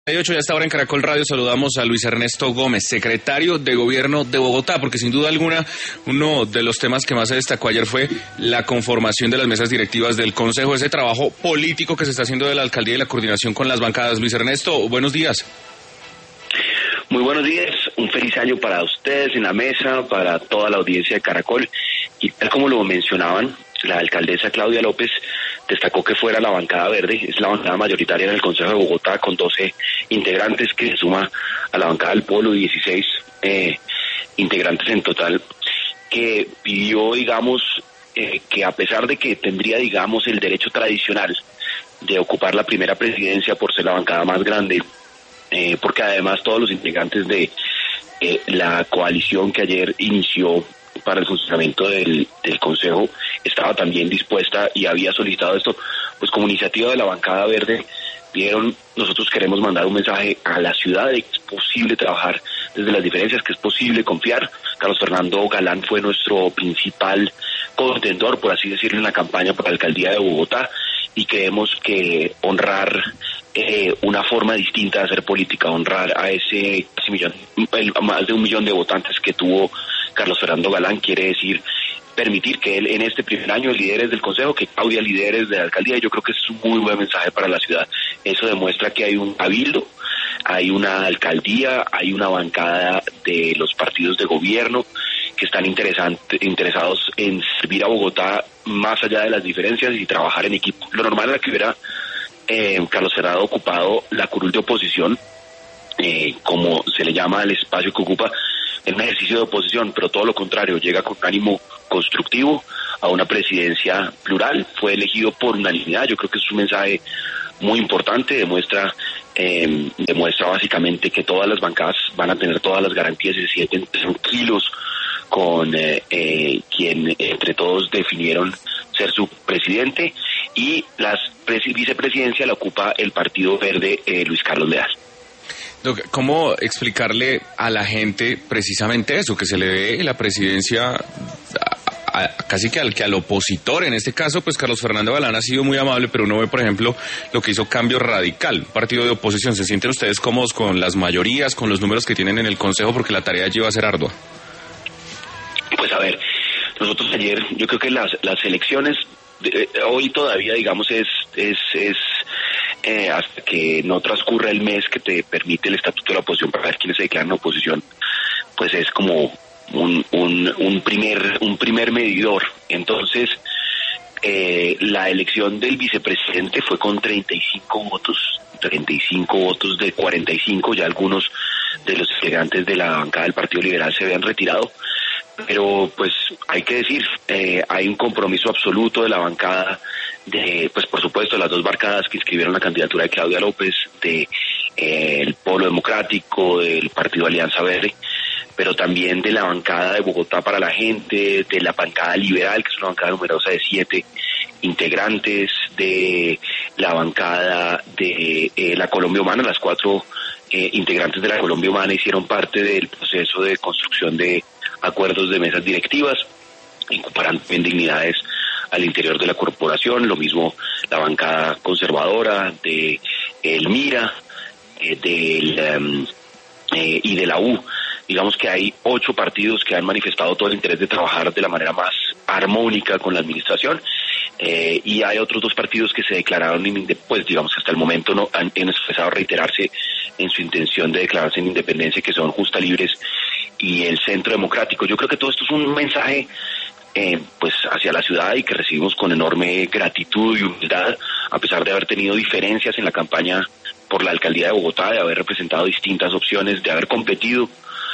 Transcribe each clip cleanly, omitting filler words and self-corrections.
Ya está ahora en Caracol Radio. Saludamos a Luis Ernesto Gómez, secretario de Gobierno de Bogotá, porque sin duda alguna uno de los temas que más se destacó ayer fue la conformación de las mesas directivas del Consejo, ese trabajo político que se está haciendo de la alcaldía y la coordinación con las bancadas. Luis Ernesto, buenos días. Muy buenos días, un feliz año para ustedes en la mesa, para toda la audiencia de Caracol. Y tal como lo mencionaban, la alcaldesa Claudia López destacó que fuera la bancada verde, es la bancada mayoritaria en el Consejo de Bogotá con 12 integrantes, que se suma a la bancada del Polo, 16 integrantes en total, que pidió, que a pesar de que tendría, el derecho tradicional de ocupar la primera presidencia por ser la bancada más grande, porque además todos los integrantes de la coalición que ayer inició para el funcionamiento del Consejo estaba también dispuesta y había solicitado esto, pues como iniciativa de la bancada verde, nosotros queremos mandar un mensaje a la ciudad de que es posible trabajar desde las diferencias, que es posible confiar. Carlos Fernando Galán fue nuestro principal contendor, por así decirlo, en la campaña por la alcaldía de Bogotá, y creemos que honrar una forma distinta de hacer política, honrar a ese más de 1 millón de votantes que tuvo Carlos Fernando Galán, quiere decir permitir que él en este primer año lidere del Consejo, que Claudia lidere de la alcaldía, y yo creo que es un muy buen mensaje para la ciudad. Eso demuestra que hay un cabildo, hay una alcaldía, hay una bancada de los partidos de gobierno que están interesados en servir a Bogotá más allá de las diferencias y trabajar en equipo. Lo normal era que hubiera Carlos Fernando ocupado la curul de oposición, como se le llama al espacio que ocupa, en un ejercicio de oposición, pero todo lo contrario, llega con ánimo constructivo a una presidencia plural, fue elegido por unanimidad. Yo creo que es un mensaje muy importante, demuestra básicamente que todas las bancadas van a tener todas las garantías y se sienten tranquilos con quien entre todos definieron ser su presidente, y la vicepresidencia la ocupa el Partido Verde, Luis Carlos Leal. ¿Cómo explicarle a la gente precisamente eso, que se le dé la presidencia casi que al opositor? En este caso, pues Carlos Fernando Galán ha sido muy amable, pero uno ve, por ejemplo, lo que hizo Cambio Radical, partido de oposición. ¿Se sienten ustedes cómodos con las mayorías, con los números que tienen en el Consejo, porque la tarea lleva a ser ardua? Pues a ver, nosotros ayer, yo creo que las elecciones, hoy todavía, hasta que no transcurra el mes que te permite el estatuto de la oposición para ver quiénes se declaran en oposición, pues es como un primer medidor. Entonces, la elección del vicepresidente fue con 35 votos de 45, ya algunos de los integrantes de la bancada del Partido Liberal se habían retirado, pero pues hay que decir, hay un compromiso absoluto de la bancada, pues por supuesto las dos bancadas que inscribieron la candidatura de Claudia López, el Polo Democrático, del Partido Alianza Verde, pero también de la bancada de Bogotá para la Gente, de la bancada liberal, que es una bancada numerosa de 7 integrantes, de la bancada de la Colombia Humana. Las 4 integrantes de la Colombia Humana hicieron parte del proceso de construcción de acuerdos de mesas directivas, ocuparán también dignidades al interior de la corporación, lo mismo la bancada conservadora de el MIRA, y de la U. Digamos que hay 8 partidos que han manifestado todo el interés de trabajar de la manera más armónica con la administración, y hay otros 2 partidos que se declararon, pues digamos que hasta el momento no han expresado reiterarse en su intención de declararse en independencia, que son Justa Libres y el Centro Democrático. Yo creo que todo esto es un mensaje pues hacia la ciudad, y que recibimos con enorme gratitud y humildad, a pesar de haber tenido diferencias en la campaña por la alcaldía de Bogotá, de haber representado distintas opciones, de haber competido.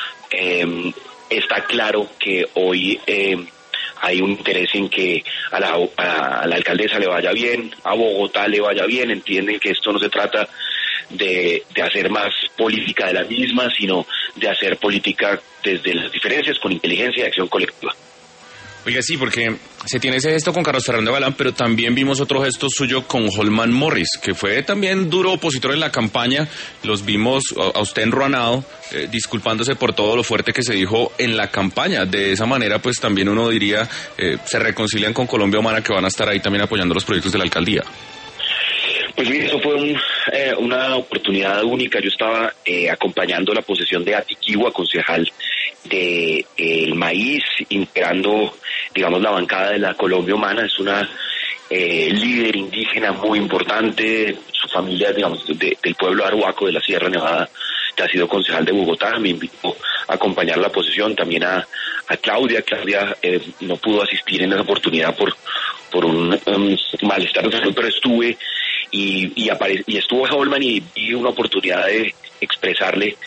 Está claro que hoy hay un interés en que a la alcaldesa le vaya bien, a Bogotá le vaya bien. Entienden que esto no se trata de hacer más política de la misma, sino de hacer política desde las diferencias, con inteligencia y acción colectiva. Oiga, sí, porque se tiene ese gesto con Carlos Fernando Galán, pero también vimos otro gesto suyo con Holman Morris, que fue también duro opositor en la campaña. Los vimos a usted enruanado, disculpándose por todo lo fuerte que se dijo en la campaña. De esa manera, pues también uno diría, se reconcilian con Colombia Humana, que van a estar ahí también apoyando los proyectos de la alcaldía. Pues mire, eso fue una oportunidad única. Yo estaba acompañando la posesión de Atiquigua, concejal de El Maíz, integrando, digamos, la bancada de la Colombia Humana. Es una líder indígena muy importante. Su familia, digamos, del pueblo Arhuaco de la Sierra Nevada, que ha sido concejal de Bogotá. Me invitó a acompañar la posesión, también a Claudia. Claudia no pudo asistir en esa oportunidad por un malestar de salud, pero estuve y estuvo Holman y vi una oportunidad de expresarle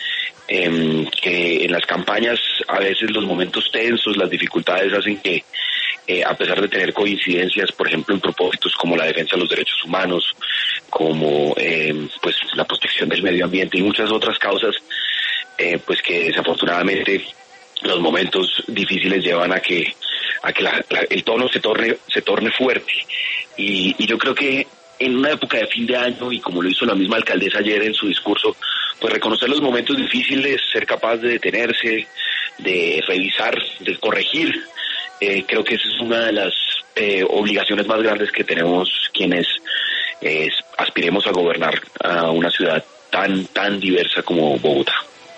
que en las campañas a veces los momentos tensos, las dificultades hacen que a pesar de tener coincidencias, por ejemplo, en propósitos como la defensa de los derechos humanos, como pues la protección del medio ambiente y muchas otras causas, pues que desafortunadamente los momentos difíciles llevan a que el tono se torne fuerte. Y yo creo que en una época de fin de año, y como lo hizo la misma alcaldesa ayer en su discurso, pues reconocer los momentos difíciles, ser capaz de detenerse, de revisar, de corregir, creo que esa es una de las obligaciones más grandes que tenemos quienes aspiremos a gobernar a una ciudad tan diversa como Bogotá.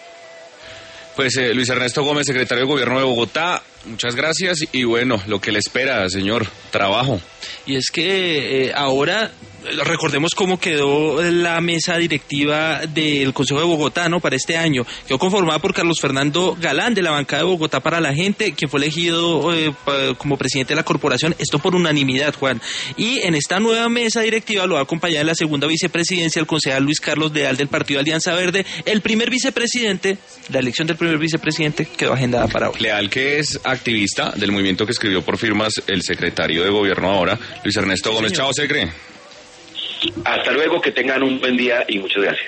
Pues Luis Ernesto Gómez, secretario de Gobierno de Bogotá, muchas gracias y bueno, lo que le espera, señor, trabajo. Y es que ahora recordemos cómo quedó la mesa directiva del Consejo de Bogotá, ¿no? Para este año. Quedó conformada por Carlos Fernando Galán, de la bancada de Bogotá para la Gente, quien fue elegido como presidente de la corporación, esto por unanimidad, Juan. Y en esta nueva mesa directiva lo va a acompañar en la segunda vicepresidencia el concejal Luis Carlos Leal del Partido Alianza Verde. El primer vicepresidente, la elección del primer vicepresidente quedó agendada para hoy. Leal, que es activista del movimiento que escribió por firmas el secretario de Gobierno ahora, Luis Ernesto Gómez. Chao, secre. Hasta luego, que tengan un buen día y muchas gracias.